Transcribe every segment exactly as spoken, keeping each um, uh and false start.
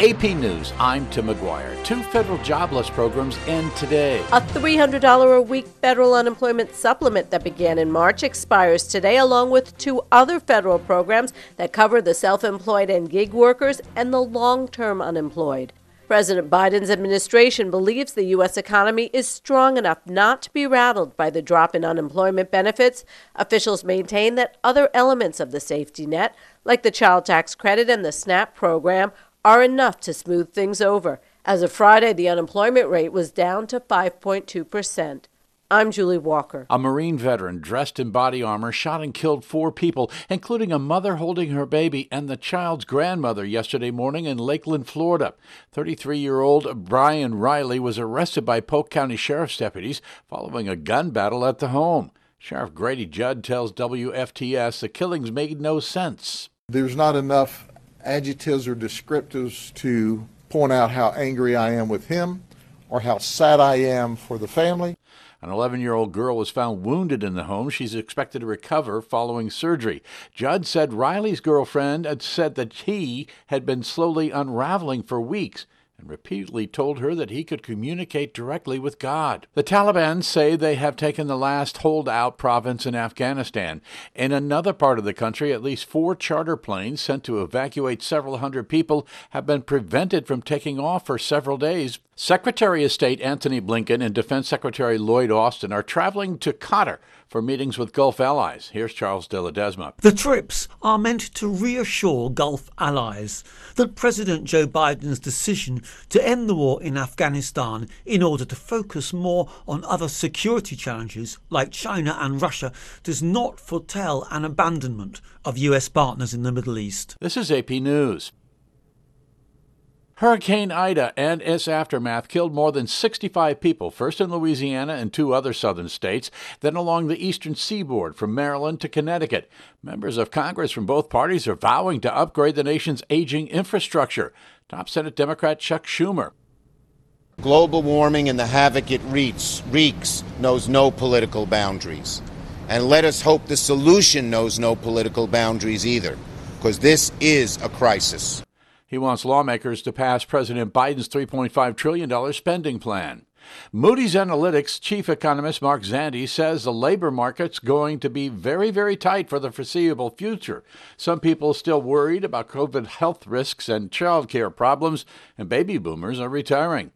A P News, I'm Tim McGuire. Two federal jobless programs end today. A three hundred dollars a week federal unemployment supplement that began in March expires today, along with two other federal programs that cover the self-employed and gig workers and the long-term unemployed. President Biden's administration believes the U S economy is strong enough not to be rattled by the drop in unemployment benefits. Officials maintain that other elements of the safety net, like the child tax credit and the SNAP program, are enough to smooth things over. As of Friday, the unemployment rate was down to five point two percent. I'm Julie Walker. A Marine veteran dressed in body armor shot and killed four people, including a mother holding her baby and the child's grandmother yesterday morning in Lakeland, Florida. thirty-three-year-old Brian Riley was arrested by Polk County Sheriff's deputies following a gun battle at the home. Sheriff Grady Judd tells W F T S the killings made no sense. There's not enough adjectives or descriptives to point out how angry I am with him or how sad I am for the family. An eleven-year-old girl was found wounded in the home. She's expected to recover following surgery. Judd said Riley's girlfriend had said that he had been slowly unraveling for weeks and repeatedly told her that he could communicate directly with God. The Taliban say they have taken the last holdout province in Afghanistan. In another part of the country, at least four charter planes sent to evacuate several hundred people have been prevented from taking off for several days. Secretary of State Antony Blinken and Defense Secretary Lloyd Austin are traveling to Qatar for meetings with Gulf allies. Here's Charles de Ledesma. The trips are meant to reassure Gulf allies that President Joe Biden's decision to end the war in Afghanistan in order to focus more on other security challenges like China and Russia does not foretell an abandonment of U S partners in the Middle East. This is A P News. Hurricane Ida and its aftermath killed more than sixty-five people, first in Louisiana and two other southern states, then along the eastern seaboard from Maryland to Connecticut. Members of Congress from both parties are vowing to upgrade the nation's aging infrastructure. Top Senate Democrat Chuck Schumer. Global warming and the havoc it wreaks, wreaks knows no political boundaries. And let us hope the solution knows no political boundaries either, because this is a crisis. He wants lawmakers to pass President Biden's three point five trillion dollars spending plan. Moody's Analytics chief economist Mark Zandi says the labor market's going to be very, very tight for the foreseeable future. Some people still worried about COVID health risks and child care problems, and baby boomers are retiring.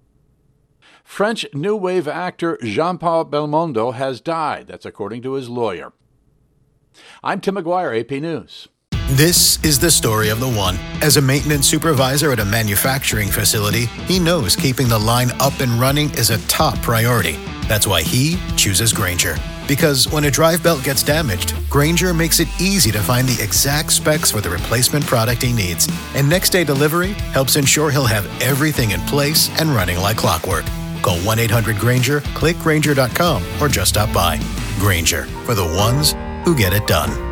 French New Wave actor Jean-Paul Belmondo has died. That's according to his lawyer. I'm Tim McGuire, A P News. This is the story of the one. As a maintenance supervisor at a manufacturing facility, he knows keeping the line up and running is a top priority. That's why he chooses Grainger. Because when a drive belt gets damaged, Grainger makes it easy to find the exact specs for the replacement product he needs. And next day delivery helps ensure he'll have everything in place and running like clockwork. Call one eight hundred Grainger, click Grainger dot com, or just stop by. Grainger, for the ones who get it done.